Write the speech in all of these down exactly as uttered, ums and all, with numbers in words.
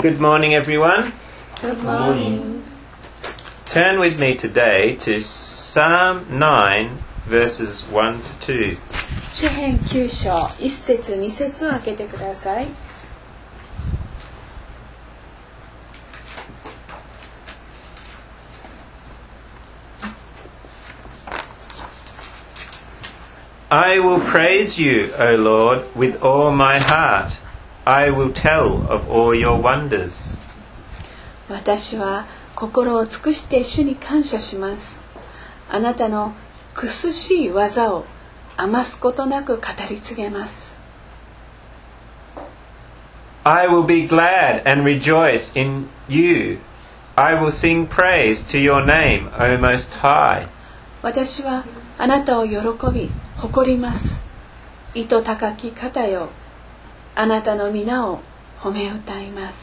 Good morning, everyone. Good morning. Turn with me today to Psalm nine, verses one to two. 詩編きゅう章いっ節に節を開けてください。 I will praise you, O Lord, with all my heart. I will tell of all your wonders. 私は心を尽くして主に感謝します。あなたの苦しい技を余すことなく語り継げます。 I will be glad and rejoice in you. I will sing praise to your name, O Most High. 私はあなたを喜び誇ります。糸高き方よ、あなたの皆を褒め歌います。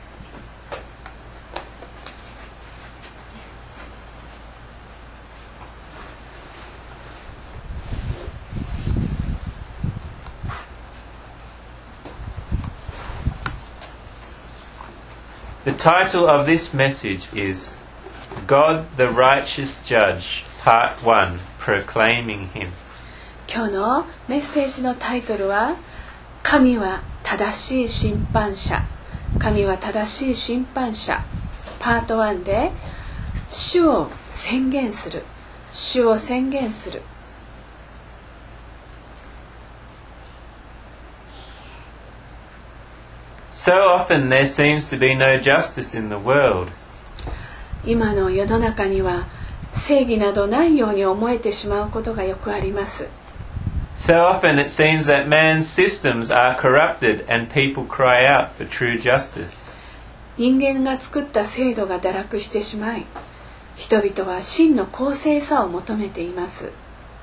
The title of this message is God the Righteous Judge, Part one, Proclaiming Him. 今日のメッセージのタイトルは神は正しい審判者、神は正しい審判者パートワンで主を宣言する、主を宣言する。 So often there seems to be no justice in the world. 今の世の中には正義などないように思えてしまうことがよくあります。 So often it seems that man's systems are corrupted and people cry out for true justice. 人間が作った制度が堕落してしまい、人々は真の公正さを求めています。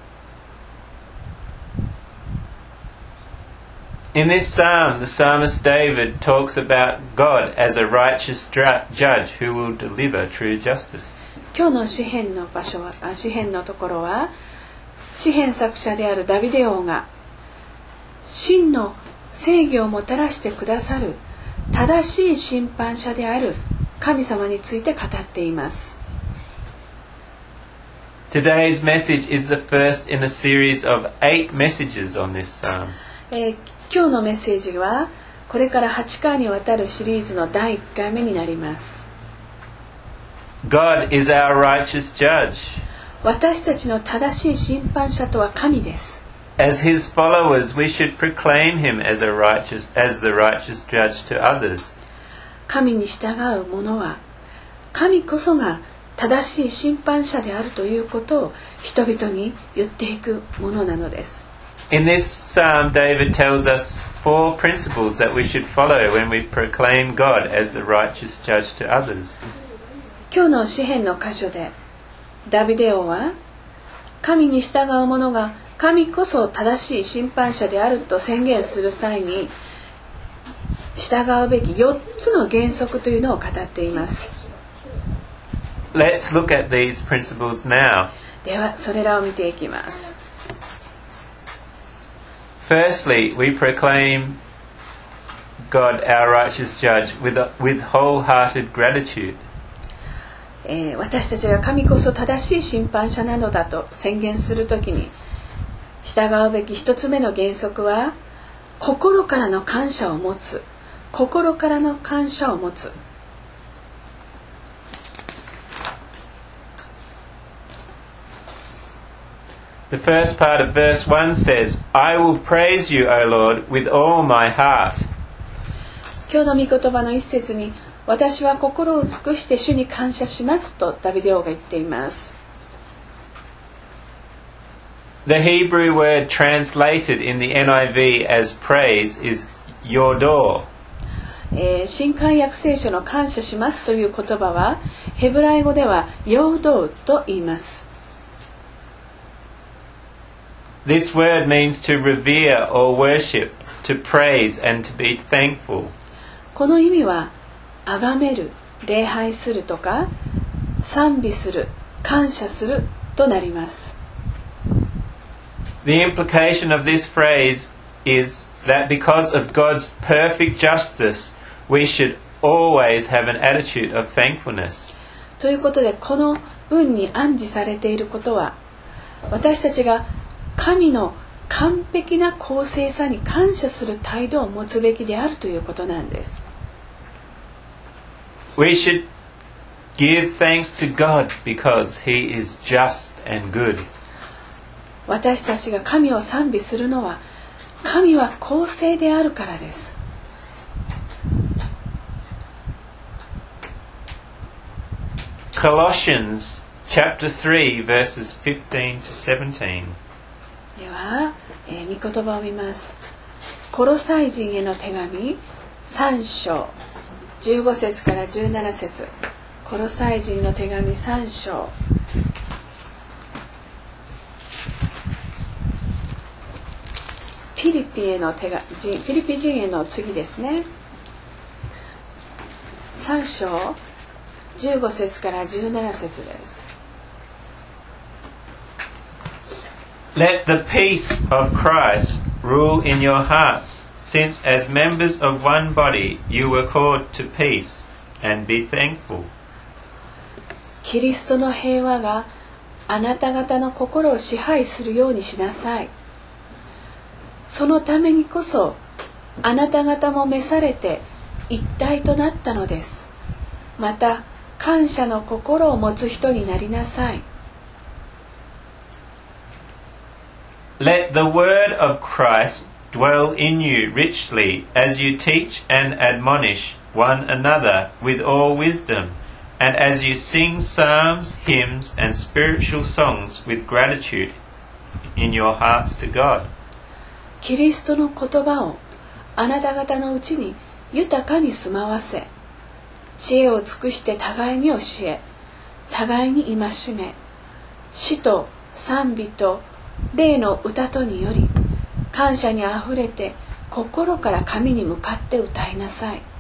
In this psalm, the psalmist David talks about God as a righteous judge who will deliver true justice. 今日の詩編の場所は、詩編のところは、詩編作者であるダビデ王が真の正義をもたらしてくださる正しい審判者である神様について語っています。 Today's message is the first in a series of eight messages on this psalm. えー、今日のメッセージはこれからはちかいにわたるシリーズのだいいっかいめになります。 God is our righteous judge. 私たちの正しい審判者とは神です。 As his followers, we should proclaim him as a righteous, as the righteous judge to others. 神に従う者は神こそが正しい審判者であるということを人々に言っていくものなのです。 In this psalm, David tells us four principles that we should follow when we proclaim God as the righteous judge to others. 今日の詩編の箇所でダビデ王は神に従う者が神こそ正しい審判者であると宣言する際に従うべきよっつの原則というのを語っています。 Let's look at these principles now. ではそれらを見ていきます。 Firstly, we proclaim God, our righteous judge, with, a, with wholehearted gratitude. えー、私たちが神こそ正しい審判者なのだと宣言するときに従うべき一つ目の原則は心からの感謝を持つ、心からの感謝を持つ。 The first part of verse one says, I will praise you, O Lord, with all my heart. 今日の御言葉の一節に私は心を尽くして主に感謝しますとダビデ王が言っています。 The Hebrew word translated in the N I V as praise is yodor. えー、新漢訳聖書の感謝しますという言葉はヘブライ語ではヨードウと言います。 This word means to revere or worship, to praise and to be thankful. この意味は崇める、礼拝するとか賛美する、感謝するとなります。 The implication of this phrase is that because of God's perfect justice, we should always have an attitude of thankfulness. ということで、この文に暗示されていることは、私たちが神の完璧な公正さに感謝する態度を持つべきであるということなんです。 We should give thanks to God because He is just and good. 私たちが神を賛美するのは、神は公正であるからです。 Colossians chapter three verses fifteen to seventeen. では、えー、御言葉を見ます。コロサイ人への手紙さん章じゅうご節からじゅうなな節。コロサイ人の手紙さん章ピリピへの手紙、ピリピ人への次ですね。さん章じゅうご節からじゅうなな節です。 Let the peace of Christ rule in your hearts, since as members of one body you were called to peace, and be thankful. キリストの平和があなた方の心を支配するようにしなさい。そのためにこそあなた方も召されて一体となったのです。また感謝の心を持つ人になりなさい。 Let the word of Christ dwell in you richly as you teach and admonish one another with all wisdom, and as you sing psalms, hymns, and spiritual songs with gratitude in your hearts to God. キリストの言葉をあなた方のうちに豊かに住まわせ、知恵を尽くして互いに教え、互いに戒め、詩と賛美と霊の歌とにより感謝にあふれて心から神に向かって歌いなさい。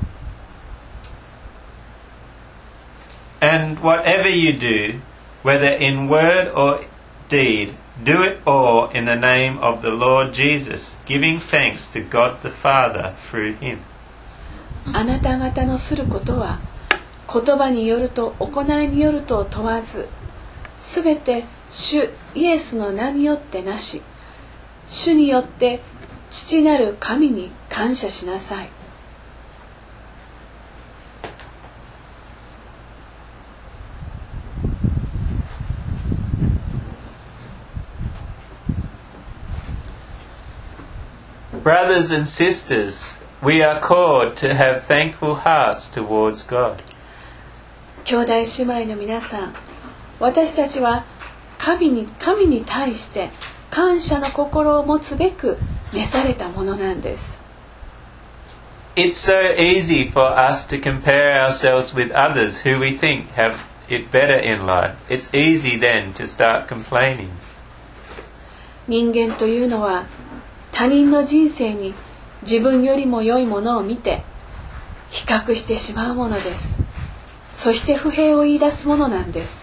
And whatever you do, whether in word or deed, do it all in the name of the Lord Jesus, giving thanks to God the Father through Him. あなた方のすることは言葉によると行いによるとを問わず、すべて主イエスの名によってなし、主によって父なる神に感謝しなさい。 Brothers and sisters, we are called to have thankful hearts towards God. 兄弟姉妹の皆さん、私たちは神に、神に対して感謝の心を持つべく召されたものなんです。 It's so easy for us to compare ourselves with others who we think have it better in life. It's easy then to start complaining. 人間というのは他人の人生に自分よりも良いものを見て比較してしまうものです。そして不平を言い出すものなんです。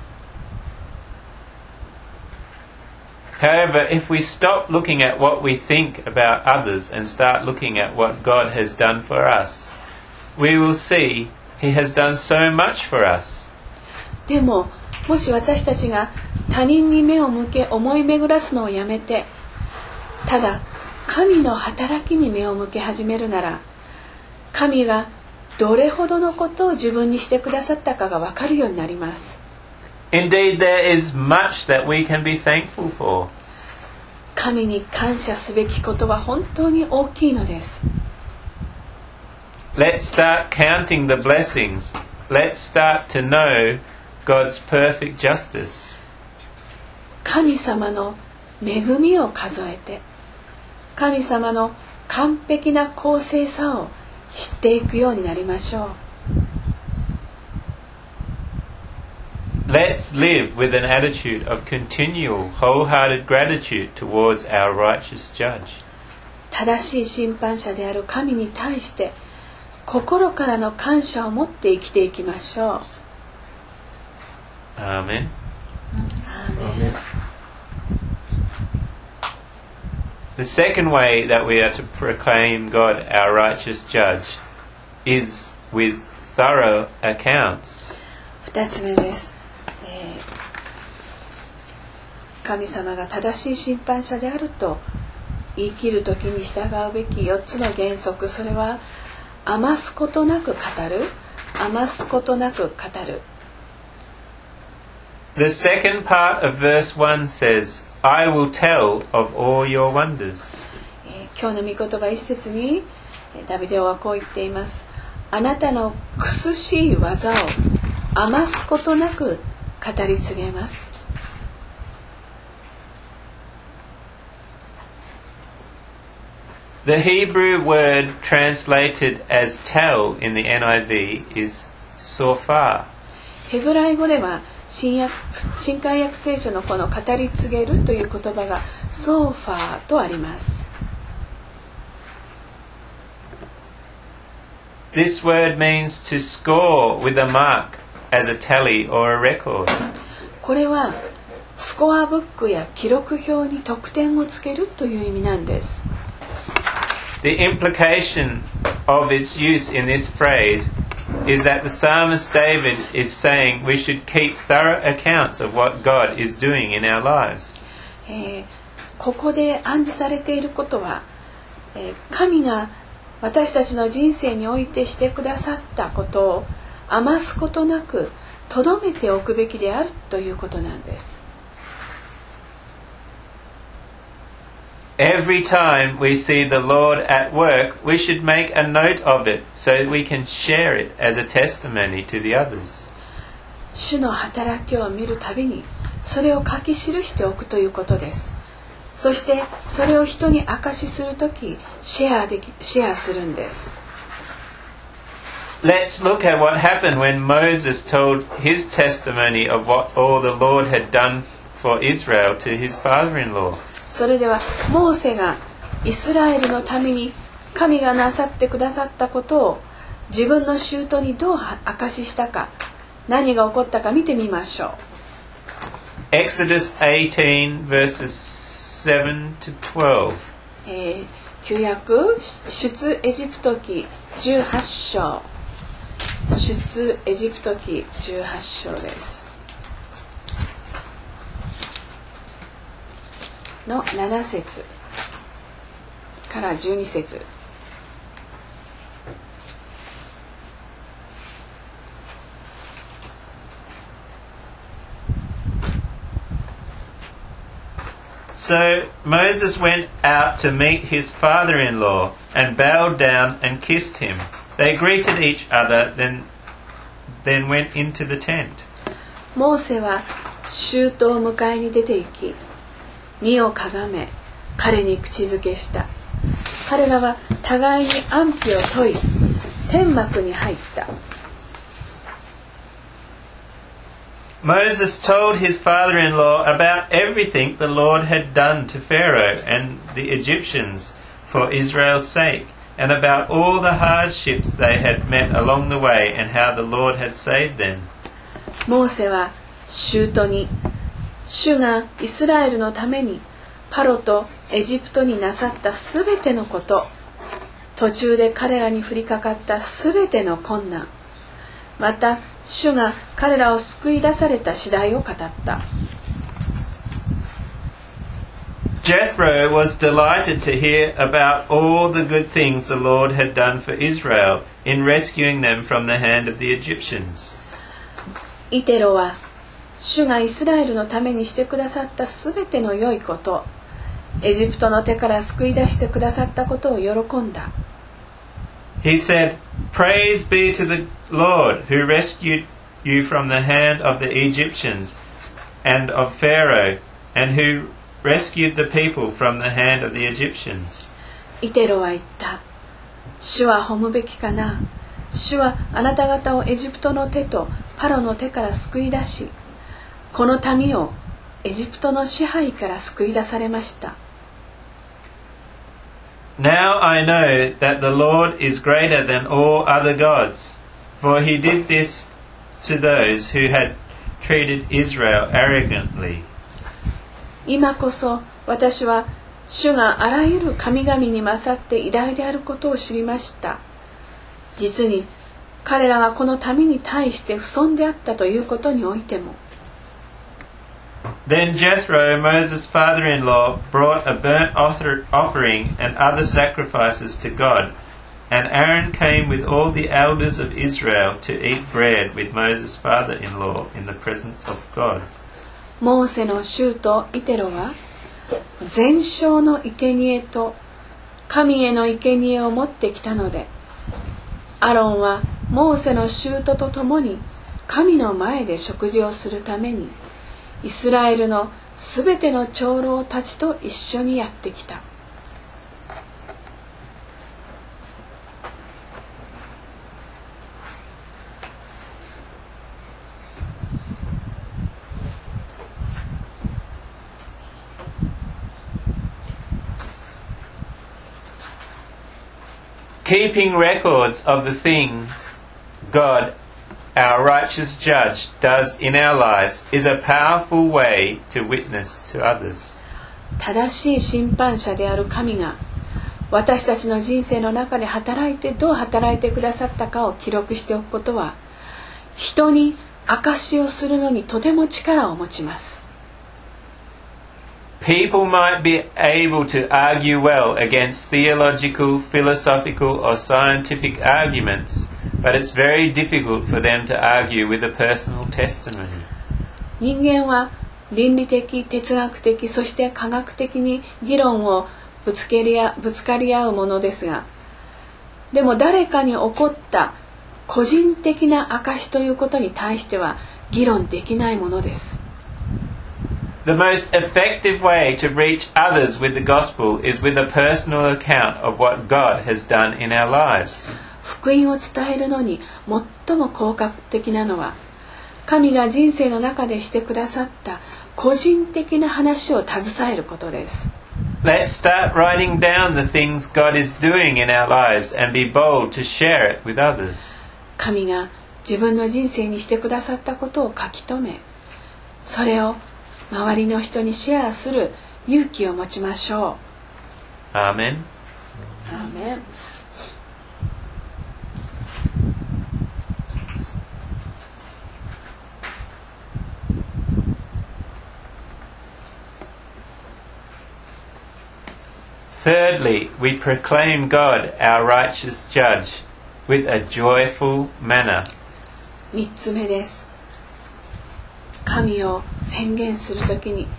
However, if we stop looking at what we think about others and start looking at what God has done for us, we will see He has done so much for us. でも、もし私たちが他人に目を向け思い巡らすのをやめて、ただ神の働きに目を向け始めるなら、神がどれほどのことを自分にしてくださったかが分かるようになります。 Indeed, there is much that we can be thankful for. 神に感謝すべきことは本当に大きいのです。 Let's start counting the blessings. Let's start to know God's perfect justice. 神様の恵みを数えて、神様の完璧な公正さを知っていくようになりましょう。 Let's live with an attitude of continual, wholehearted gratitude towards our righteous judge. 正しい審判者である神に対して心からの感謝を持って生きていきましょう。 Amen. Amen. The second way that we are to proclaim God our righteous judge is with thorough accounts. 二つ目です、えー、神様が正しい審判者であると言い切るときに従うべきよっつの原則、それは余すことなく語る、余すことなく語る。 The second part of verse one says, I will tell of all your wonders. えー、今日の御言葉一節にダビデ王はこう言っています。あなたの苦しい技を余すことなく語り継げます。 The Hebrew word translated as tell in the N I V is sofar. ヘブライ語では新約新海訳聖書のこの語り継げるという言葉がソーファーとあります。 This word means to score with a mark as a tally or a record. これはスコアブックや記録表に得点をつけるという意味なんです。 The implication of its use in this phrase is that the psalmist David is saying we should keep thorough accounts of what God is doing in our lives. えー、ここで暗示されていることは、えー、神が私たちの人生においてしてくださったことを余すことなく留めておくべきであるということなんです。 Every time we see the Lord at work, we should make a note of it so that we can share it as a testimony to the others. 主の働きを見るたびにそれを書き記しておくということです。そしてそれを人に証しするときシェアでき、シェアするんです。 Let's look at what happened when Moses told his testimony of what all the Lord had done for Israel to his father-in-law. それではモーセがイスラエルのために神がなさってくださったことを自分の舅にどう証ししたか、何が起こったか見てみましょう。 Exodus eighteen verses seven to twelve. えー、旧約出エジプト記じゅうはち章、出エジプト記じゅうはち章です。のなな節からじゅうに節。 So Moses went out to meet his father-in-law and bowed down and kissed him. They greeted each other, then, then went into the tent. モーセは舅を迎えに出て行き、身をかがめ彼に口づけした。彼らは互いに安否を問い、天幕に入った。 Moses told his father-in-law about everything the Lord had done to Pharaoh and the Egyptians for Israel's sake, and about all the hardships they had met along the way and how the Lord had saved them. モーセは舅に、主がイスラエルのためにパロとエジプトになさったすべてのこと、途中で彼らに降りかかったすべての困難、また主が彼らを救い出された次第を語った。 Jethro was delighted to hear about all the good things the Lord had done for Israel in rescuing them from the hand of the Egyptians. イテロは主がイスラエルのためにしてくださったすべての良いこと、エジプトの手から救い出してくださったことを喜んだ。 He said, Praise be to the Lord who rescued you from the hand of the Egyptians and of Pharaoh, and who rescued the people from the hand of the Egyptians. イテロは言った。主は褒むべきかな。主はあなた方をエジプトの手とパロの手から救い出し、この民をエジプトの支配から救い出されました。 Now I know that the Lord is greater than all other gods, for he did this to those who had treated Israel arrogantly. 今こそ私は主があらゆる神々に勝って偉大であることを知りました。実に彼らがこの民に対して不遜であったということにおいても。 Then Jethro, Moses' father-in-law, brought a burnt offer- offering and other sacrifices to God. And Aaron came with all the elders of Israel to eat bread with Moses' father-in-law in the presence of God. モーセの舅イテロは全焼の生贄と神への生贄を持ってきたので、アロンはモーセの舅と共に神の前で食事をするためにイスラエルのすべての長老たちと一緒にやってきた。 Keeping records of the things God, our righteous judge, does in our lives is a powerful way to witness to others. 正しい審判者である神が私たちの人生の中で働いてどう働いてくださったかを記録しておくことは、人に証しをするのにとても力を持ちます。 People might be able to argue well against theological, philosophical, or scientific arguments, but it's very difficult for them to argue with a personal testimony. 人間は倫理的、哲学的、そして科学的に議論をぶつけりあ、ぶつかり合うものですが、でも誰かに起こった個人的な証ということに対しては議論できないものです。 The most effective way to reach others with the gospel is with a personal account of what God has done in our lives. 福音を伝えるのに最も効果的なのは、神が人生の中でしてくださった個人的な話を携えることです。 Let's start writing down the things God is doing in our lives and be bold to share it with others. 神が自分の人生にしてくださったことを書き留め、それを周りの人にシェアする勇気を持ちましょう。 アーメン。 アーメン。 Thirdly, we proclaim God, our righteous judge, with a joyful manner. 三つ目です。神を宣言するときに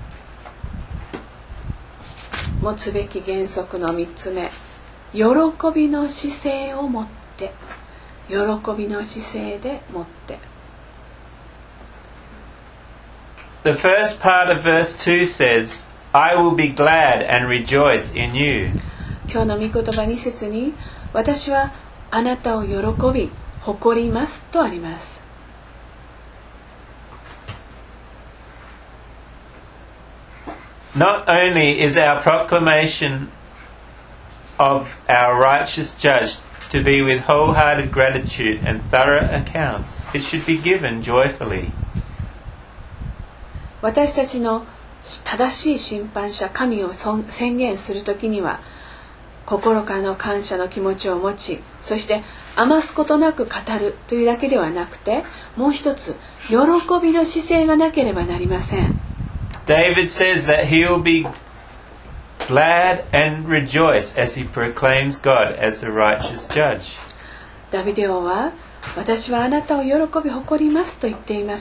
持つべき原則の三つ目、喜びの姿勢を持って、喜びの姿勢で持って。 The first part of verse two says, I will be glad and rejoice in you. 今日の御言葉に節に、私はあなたを喜び誇りますとあります。 Not only is our proclamation of our righteous judge to be with wholehearted gratitude and thorough accounts, it should be given joyfully. 私たちの正しい審判者神を宣言するときには、心からの感謝の気持ちを持ち、そして余すことなく語るというだけではなくて、もう一つ喜びの姿勢がなければなりません。 David says that he will be glad and rejoice as he proclaims God as the righteous judge. ダビデ王は、私はあなたを喜び誇りますと言っています。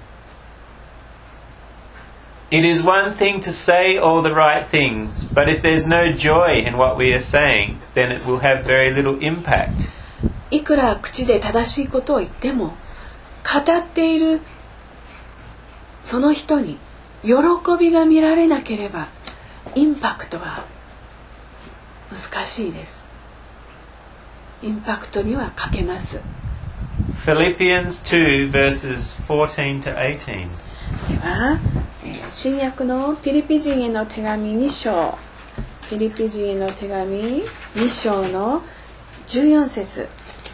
It is one thing to say all the right things, but if there's no joy in what we are saying, then it will have very little impact. いくら口で正しいことを言っても、語っているその人に喜びが見られなければ、インパクトは難しいです。インパクトには欠けます。 Philippians two verses fourteen to eighteen. では、新約のピリピ人への手紙に章、ピリピ人への手紙に章のじゅうよん節。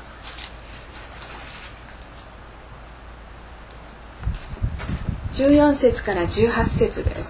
じゅうよん節からじゅうはち節です。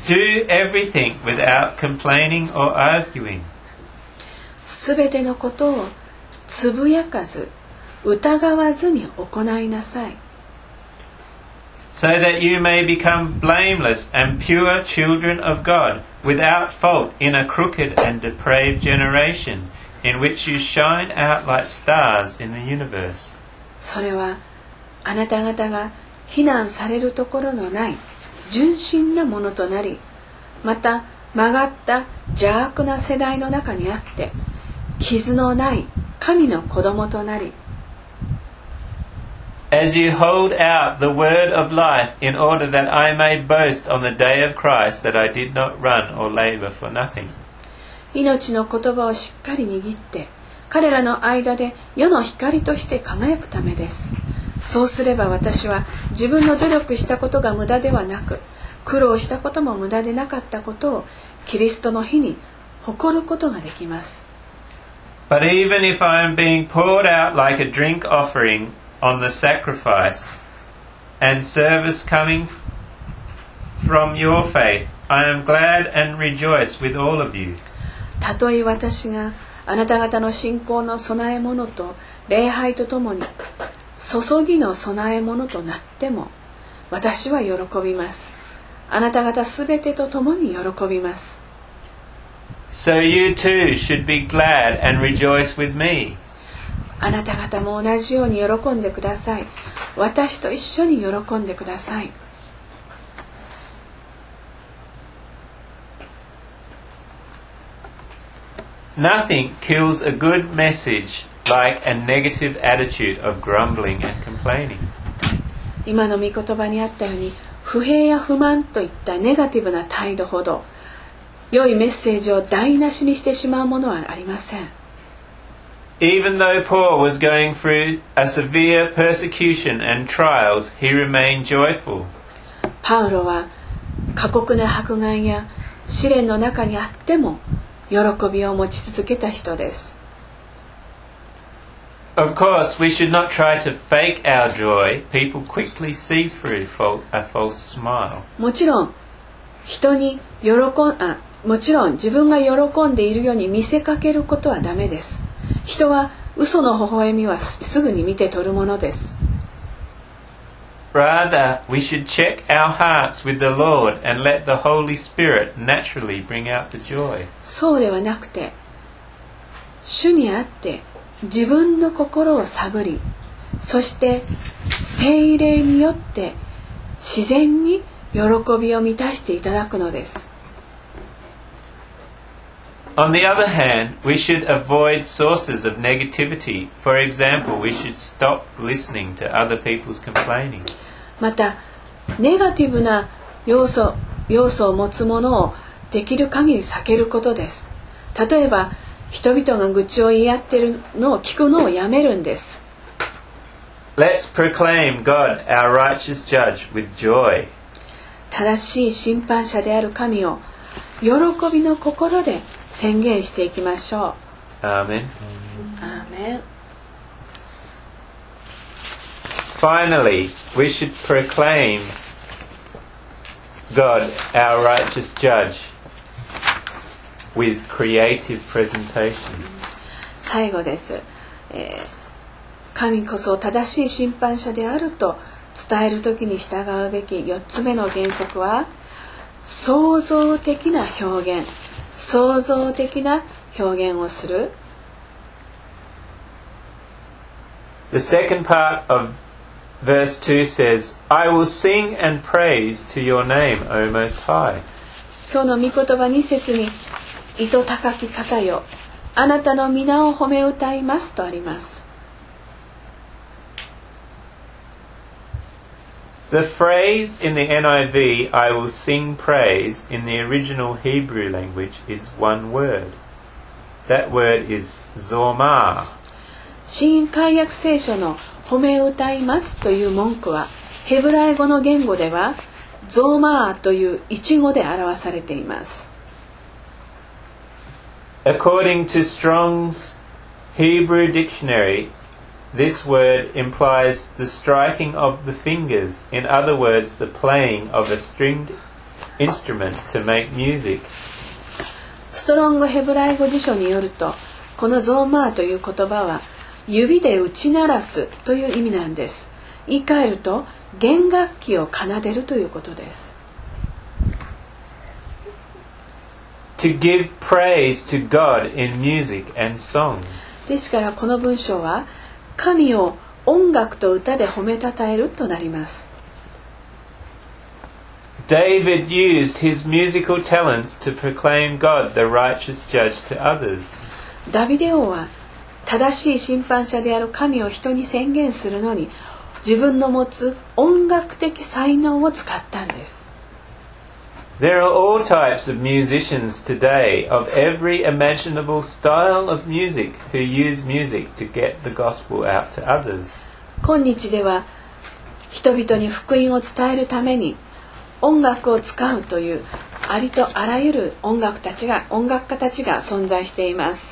Do everything without complaining or arguing. すべてのことをつぶやかず疑わずに行いなさい。 So that you may become blameless and pure children of God, without fault in a crooked and depraved generation, in which you shine out like stars in the universe. それはあなた方が非難されるところのない純真なものとなり、また曲がった邪悪な世代の中にあって傷のない神の子供となり、 As you hold out the word of life, in order that I may boast on the day of Christ that I did not run or labor for nothing. 命の言葉をしっかり握って彼らの間で世の光として輝くためです。そうすれば私は自分の努力したことが無駄ではなく、苦労したことも無駄でなかったことをキリストの日に誇ることができます。 But even if I am being poured out like a drink offering on the sacrifice and service coming from your faith, I am glad and rejoice with all of you. たとえ私があなた方の信仰の備え物と礼拝とともに注ぎの備え物となっても、私は喜びます。あなた方すべてとともに喜びます。 So you too should be glad and rejoice with me. あなた方も同じように喜んでください。私と一緒に喜んでください。 Nothing kills a good message like a negative attitude of grumbling and complaining. 今の御言葉にあったように、不平や不満といったネガティブな態度ほど良いメッセージを台無しにしてしまうものはありません。 Even though Paul was going through a severe persecution and trials, he remained joyful. パウロは過酷な迫害や試練の中にあっても喜びを持ち続けた人です。 Of course, we should not try to fake our joy. People quickly see through a false smile. もちろん人に喜んあもちろん自分が喜んでいるように見せかけることはダメです。人は嘘の微笑みはすぐに見て取るものです。 Rather, we should check our hearts with the Lord and let the Holy Spirit naturally bring out the joy. そうではなくて、主にあって自分の心を探り、そして聖霊によって自然に喜びを満たしていただくのです。 On the other hand, we should avoid sources of negativity. For example, we should stop listening to other people's complaining. また、ネガティブな要素、要素を持つものをできる限り避けることです。例えば、人々が愚痴を言い合っているのを聞くのをやめるんです。 Let's proclaim God, our righteous judge, with joy. 正しい審判者である神を喜びの心で宣言していきましょう。 Amen. アーメン。 Finally, we should proclaim God, our righteous judge, with creative presentation. 最後です、えー。神こそ正しい審判者であると伝えるときに従うべきよっつめの原則は、創造的な表現、創造的な表現をする。 The second part of verse two says, I will sing and praise to your name, O Most High. 今日の御言葉に節に、糸高き方よ、あなたの皆を褒め歌いますとあります。 The phrase in the N I V, I will sing praise, in the original Hebrew language is one word. That word is zomar. 新海訳聖書の褒め歌いますという文句は、ヘブライ語の言語ではゾーマーという一語で表されています。 According to Strong's Hebrew dictionary, this word implies the striking of the fingers. In other words, the playing of a stringed instrument to make music. ストロングヘブライ語辞書によると、このゾーマーという言葉は指で打ち鳴らすという意味なんです。言い換えると弦楽器を奏でるということです。 To give praise to God in music and song. ですからこの文章は神を音楽と歌で褒めたたえるとなります。 David used his musical talents to proclaim God the righteous judge to others. ダビデ王は正しい審判者である神を人に宣言するのに自分の持つ音楽的才能を使ったんです。 There are all types of musicians today of every imaginable style of music who use music to get the gospel out to others. 今日では人々に福音を伝えるために音楽を使うというありとあらゆる音楽たちが音楽家たちが存在しています。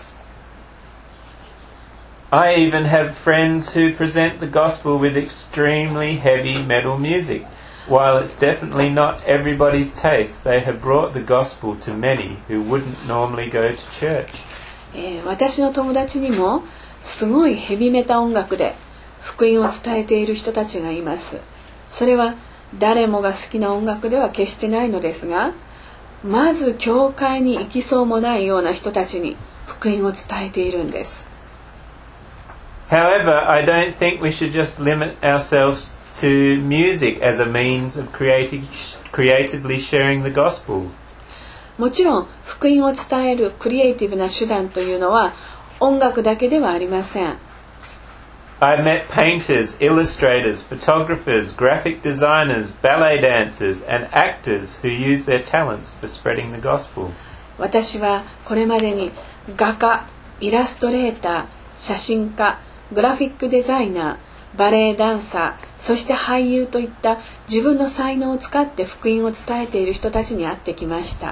I even have friends who present the gospel with extremely heavy metal music. While it's definitely not everybody's taste, they have brought the gospel to many who wouldn't normally go to church. えー、私の友達にもすごいヘビメタ音楽で福音を伝えている人たちがいます。それは誰もが好きな音楽では決してないのですが、まず教会に行きそうもないような人たちに福音を伝えているんです。 However, I don't think we should just limit ourselves to music as a means of creating, creatively sharing the gospel. もちろん福音を伝えるクリエイティブな手段というのは音楽だけではありません。 I've met painters, illustrators, photographers, graphic designers, ballet dancers, and actors who use their talents for spreading the gospel. 私はこれまでに画家、イラストレーター、写真家、グラフィックデザイナー、バレエダンサー、そして俳優といった自分の才能を使って福音を伝えている人たちに会ってきました。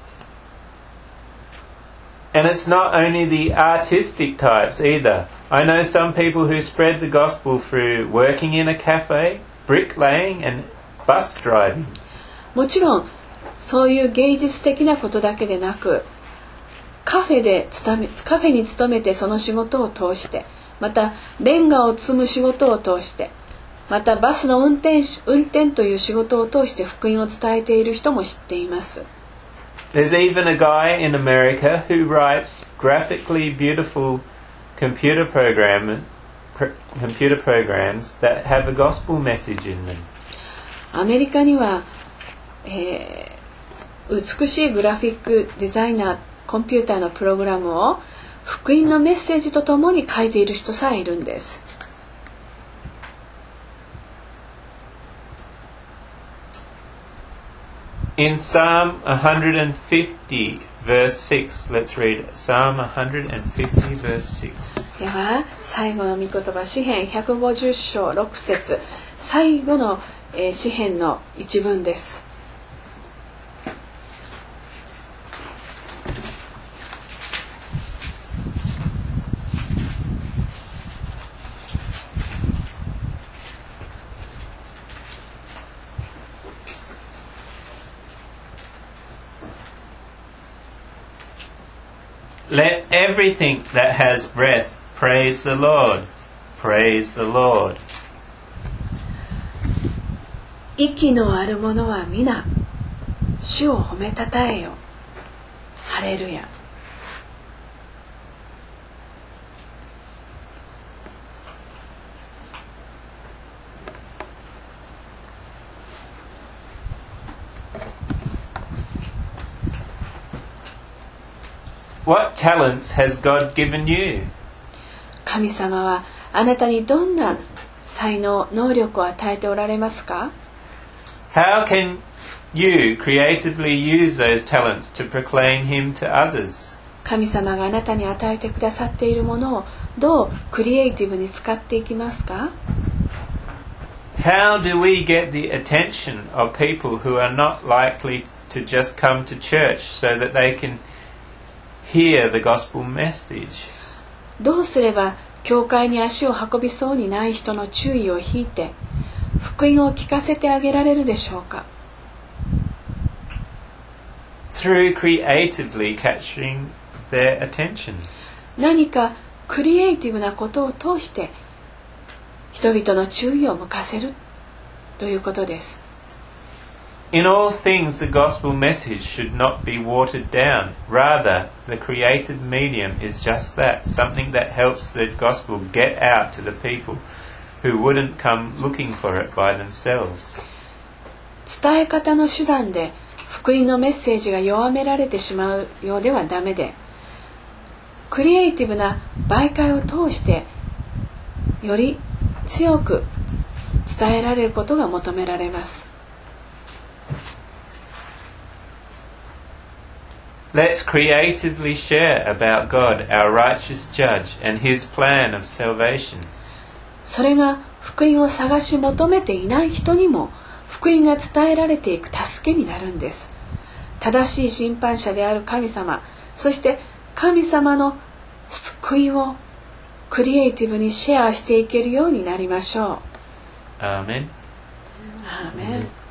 And it's not only the artistic types either. I know some people who spread the gospel through working in a cafe, bricklaying, and bus driving. もちろんそういう芸術的なことだけでなく、カフェで勤め、カフェに勤めてその仕事を通して、またレンガを積む仕事を通して、またバスの運転手、運転という仕事を通して福音を伝えている人も知っています。 There's even a guy in America who writes graphically beautiful computer program, pr- computer programs that have a gospel message in them. アメリカには、えー、美しいグラフィックデザイナー、コンピューターのプログラムを福音のメッセージとともに書いている人さえいるんです。 In Psalm one fifty verse six, let's read it. Psalm one fifty verse six. では最後の御言葉、詩編ひゃくごじゅう章ろく節、最後の、えー、詩編の一文です。 Let everything that has breath praise the Lord. Praise the Lord. 息のあるものは皆主を褒めたたえよ。ハレルヤ。 What talents has God given you? 神様はあなたにどんな才能、能力を与えておられますか？ How can you creatively use those talents to proclaim Him to others? 神様があなたに与えてくださっているものをどうクリエイティブに使っていきますか？ How do we get the attention of people who are not likely to just come to church so that they can hear the gospel message? どうすれば教会に足を運びそうにない人の注意を引いて福音を聞かせてあげられるでしょうか？ through creatively capturing their attention. 何かクリエイティブなことを通して人々の注意を向かせるということです。 In all things, the gospel message should not be watered down. Rather, the created medium is just that, something that helps the gospel get out to the people who wouldn't come looking for it by themselves. 伝え方の手段で福音のメッセージが弱められてしまうようではダメで、クリエイティブな媒介を通してより強く伝えられることが求められます。 Let's creatively share about God, our righteous judge, and His plan of salvation. それが福音を探し求めていない人にも福音が伝えられていく助けになるんです。正しい審判者である神様、そして神様の救いをクリエイティブにシェアしていけるようになりましょう。 アーメン。 アーメン。